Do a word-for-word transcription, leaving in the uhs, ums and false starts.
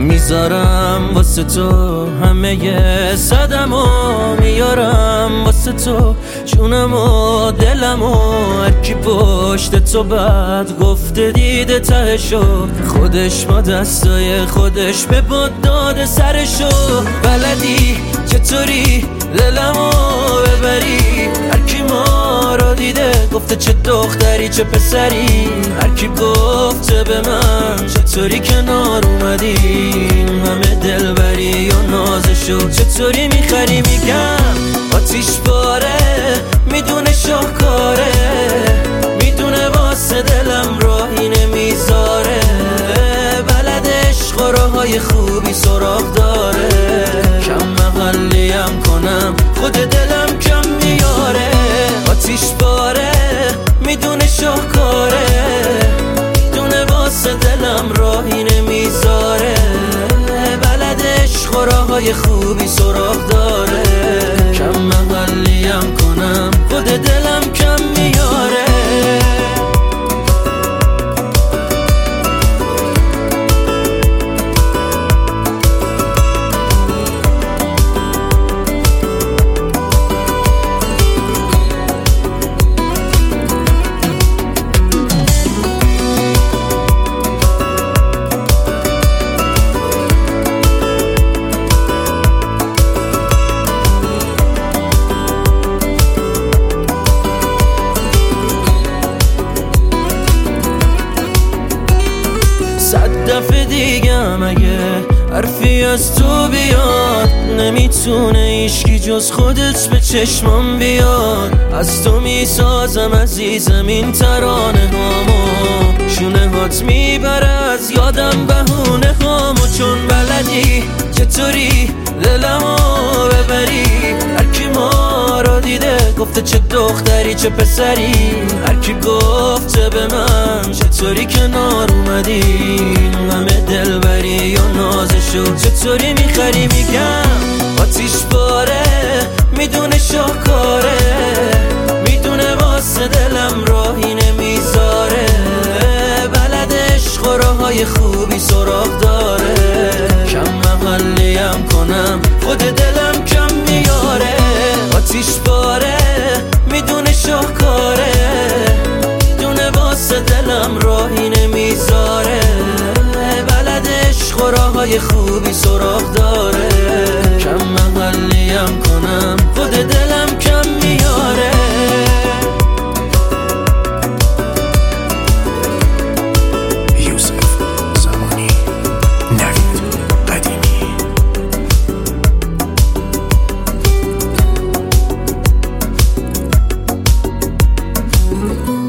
میذارم واسه تو همه صدمو میارم واسه تو جونم و دلم و هرکی پشت تو بد گفته دیده تهشو خودش ما دستای خودش به باد داده سرشو بلدی چطوری دلمو ببری هرکی ما رو دیده گفته چه دختری چه پسری هرکی گفته به من چطوری کنار اومدیم همه دلبری و نازشو چطوری میخری میگم آتیش باره میدونه شاهکاره میدونه واسه دلم راهی نمیذاره بلد عشق و راههای خوبی سراغ داره کم مقلیم کنم خود دلم کم میاره آتیش باره میدونه شاهکاره میدونه واسه دلم راهی نمیذاره بلد عشق و راههای خوبی سراغ داره کم مقلیم کنم خود دلم کم میاره صد دفعه دیگم اگه حرفی از تو بیاد نمیتونه ایشکی جز خودت به چشمم بیاد از تو میسازم عزیزم این ترانه هامو شونه هات میبره از یادم بهونه هامو چون بلدی چطوری دلمو ببری هرکی ما رو دیده گفته چه دختری چه پسری هرکی گفته به من چطوری کنار اومدیم همه دلبری و نازشو چطوری میخری میگم آتیش باره میدونه شاهکاره میدونه واسه دلم راهی نمیذاره بلد عشق و راههای خوبی سراغ داره کم مقلیم کنم خود دلم کم میاره آتیش باره میدونه شاهکاره میدونه واسه دلم راهی نمیذاره بلد عشق و راههای خوبی سراغ داره کم مقلیم کنم خود دلم کم میاره Mm-hmm.